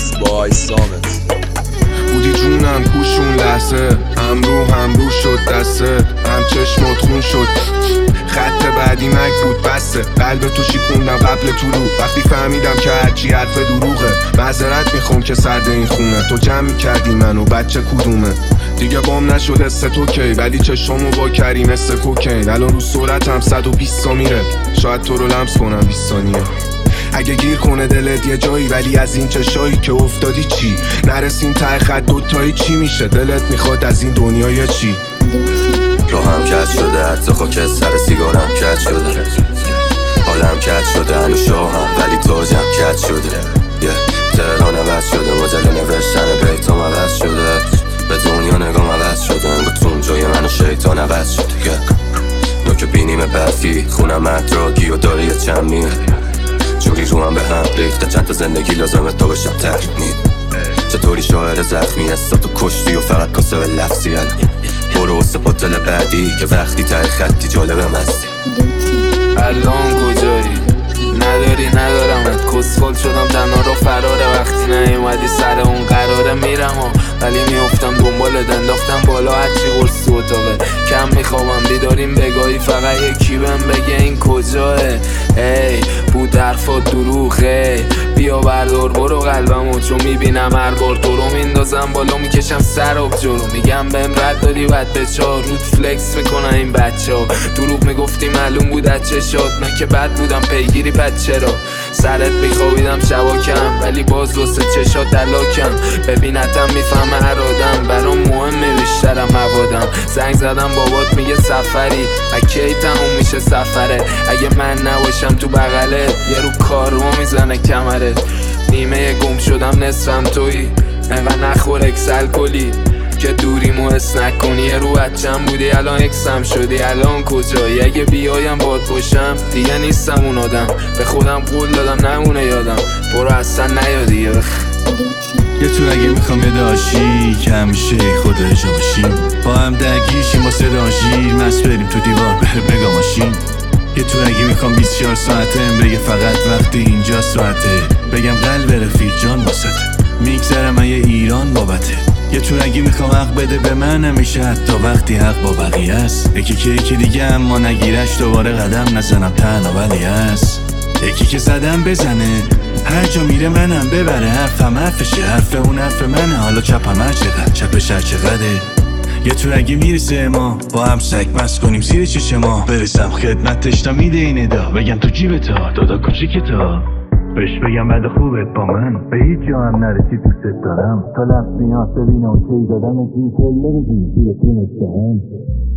بای سامت بودی جونم کوشون لحظه، هم رو شد دسته، هم چشمات خون شد. خط بعدی مگ بود بسته، قلب تو شیکوندم قبل طلوع. وقتی فهمیدم که هرچی حرف دروغه، معذرت میخوام که سرد این خونه. تو جمع میکردی منو بچه کدومه؟ دیگه بام نشد است تو کی، ولی چشمو وا کردی مثل کوکین. الان رو سرعتم 120 میره، شاید تو رو لمس کنم 20 ثانیه. اگه گیر کنه دلت یه جایی، ولی از این چشایی که افتادی چی؟ نرسیم ته خط دوتایی چی میشه؟ دلت میخواد از این دنیا چی؟ راهم کج شده، حتی خاک سر سیگارم کج شده. حالم کج شده، هنو شاهم ولی تاجم کج شده. تهران عوض شده، مدل نوشتن بیتام عوض شده. به دنیا نگام عوض شده، انگار تون جای منو شیطان عوض شده. نوک بینیم برفی، خونم ادراکی و داره یه چمی. جوری رو هم به هم ریخته، چند تا زندگی لازمه تا بشم تحمید. چطوری شاعر زخمی هستا تو کشتی و فقط کاسه به لفظی الان. برو واسه پاتل بعدی که وقتی ته خطی جالبم هستی. الان کجایی؟ ندارمت، کسخل شدم تنها رو فراره. وقتی نیومدی سر اون قراره میرم ولی میافتم دنبالت. انداختم بالا هرچی قرص تو اتاقه، کم میخوابم بیداریم بگاهی. فقط یکی بهم بگه این کجاه؟ ای بود حرفات دروغه، بیا بردار برو قلبمو. چون میبینم هر بار تو رو میندازم بالا، میکشم سر آب جلو. میگم بهم رد دادی بعد به چار رود فلکس میکنن این بچه ها. دروغ میگفتی معلوم بود از چشات، من که بد بودم پیگیری پد چرا؟ سرت میخوابیدم شباکم، ولی باز واسه چشات دلاکم. ببینتم میفهمه هر آدم، برام مهمه بیشترم موادم. زنگ زدم بابات میگه سفری، اکی تموم میشه سفره؟ اگه من نباشم تو بغلت، یه رو کار رو میزنه کمرت. نیمه گم شدم نصفم تویی، انقدر نخور اکسل کلی که دوریمو حس نکنی. یه رو بچم بودی الان اکسم شدی. الان کجایی؟ اگه بیایم باد باشم دیگه نیستم اون آدم. به خودم قول دادم نمونه یادم، برو اصلا نیادی. یه تو اگه میخوام یه داشی که همیشه خدا جا باشیم، با هم درگیرشیم با صدا شیر، مست بریم تو دیوار بره بگا ماشین. یه تو اگه میخوام 24 ساعته بگه فقط وقتی اینجا ساعته، بگم قلب رفیق جان واسطه، میگذرم من یه ایران بابته. یه تو اگه میخوام حق بده به من همیشه، حتی وقتی حق با بقیه است. یکی دیگه اما نگیرش دوباره قدم نزنم تنها ولی هست. یکی که زدم بزنه، هر جا میره منم ببره. حرفم حرفشه، حرف اون حرف منه. حالا چپم هر چقدر، چپش هر چقدره. یه تو اگه میرسه ما با هم سگ بس کنیم زیر چش ما، برسم خدمتش تا میده این ادا، بگم تو جیبتا دادا کوچیکتا، بهش بگم بعد خوبت با من به هیچ جا هم نرسی دوست دارم. تا لفظ میاد ببینم کی دادم زیر پله بگی زیر تونست هم.